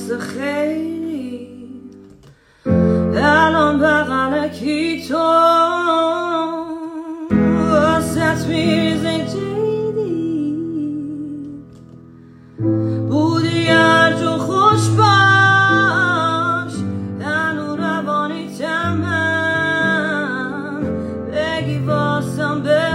واسه خیلی الان بغل کی تو واسه میریزه جیدی بودی هر جو خوش باش هنو روانی تمام بگی واسم